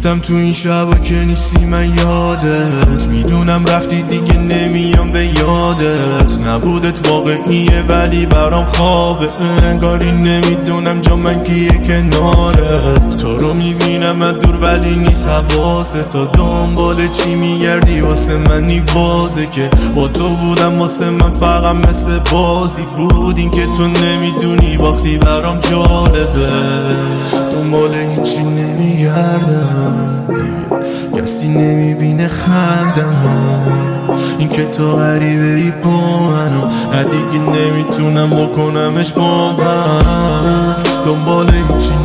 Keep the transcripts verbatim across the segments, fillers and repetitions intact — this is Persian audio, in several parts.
گفتم تو این شبا که نیستی من یادت میدونم رفتی دیگه نمیام به یادت نبودت واقعیه ولی برام خوابه انگاری نمیدونم جا من کیه کنارت تو رو میبینم از دور ولی نیست حواسه تا دنبال چی میگردی واسه منی بازه که با تو بودم واسه من فقط مثل بازی بود این که تو نمیدونی وقتی برام جالبه دنبال هیچی نمیگردم دیگه کسی نمیبینه خندم این که تو غریبه ای با منو دیگه نمیتونم بکنمش با من دنبال هیچی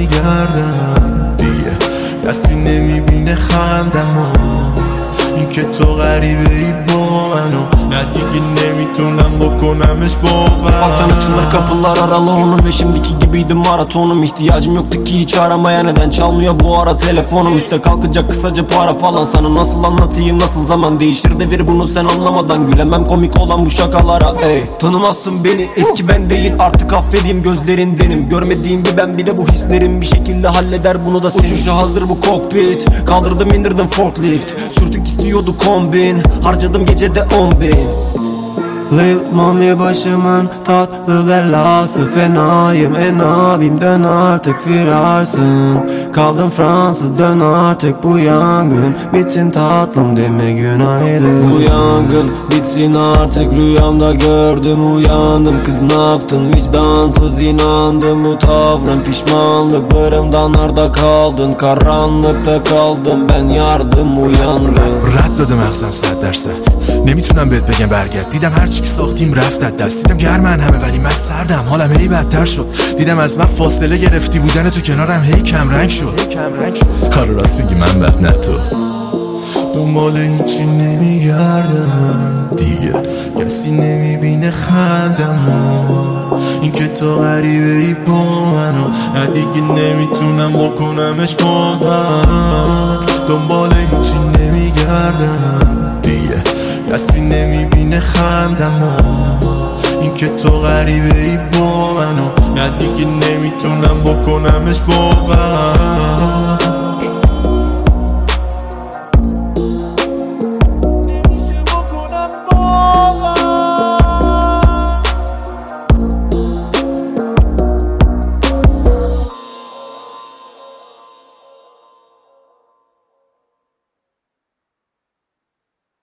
نمیگردم دیگه کسی نمیبینه خندم این که تو غریبه ای با منو نه دیگه nemitunam bokunamış bu var. Ufaktan açılır kapılar aralığının ve şimdiki gibiydi maratonum. İhtiyacım yoktu ki hiç aramaya, neden çalmıyor bu ara telefonum. Üste kalkacak kısaca para falan, sana nasıl anlatayım, nasıl zaman değiştir devir bunu sen anlamadan. Gülemem komik olan bu şakalara ey. Tanımazsın beni, eski ben değil artık, affedeyim gözlerindenim. Görmediğim bir ben bile bu hislerim bir şekilde halleder bunu da senin. Uçuşa hazır bu kokpit, kaldırdım indirdim forklift. Sürtük istiyordu kombin, harcadım gecede on bin. Lil Mami başımın tatlı belası, fenayım en abim, dön artık firarsın. Kaldım Fransız, dön artık bu yangın bitsin tatlım, deme günaydın. Bu yangın bitsin artık, rüyamda gördüm uyandım. Kız ne yaptın vicdansız, inandım bu tavrın, pişmanlıklarımdan arda kaldın. Karanlıkta kaldım ben, yardım uyandım. رد داده مغزم صد درصد نمیتونم بهت بگم برگرد. دیدم هر چی که ساختیم رفت از دست. دیدم گرمن همه ولی من سردم، حالم هی بدتر شد. دیدم از من فاصله گرفتی، بودن تو کنارم هی کم رنگ شد. آره راست میگی من بد نه تو. دنبال هیچی نمیگردم دیگه، کسی نمیبینه خندم. این که تو غریبه ای با منو دیگه نمیتونم بکنمش باور. دنبال هیچی نمیگردم دیگه، کسی نمیبینه خندم. این که تو غریبه ای با منو دیگه نمیتونم بکنمش باور.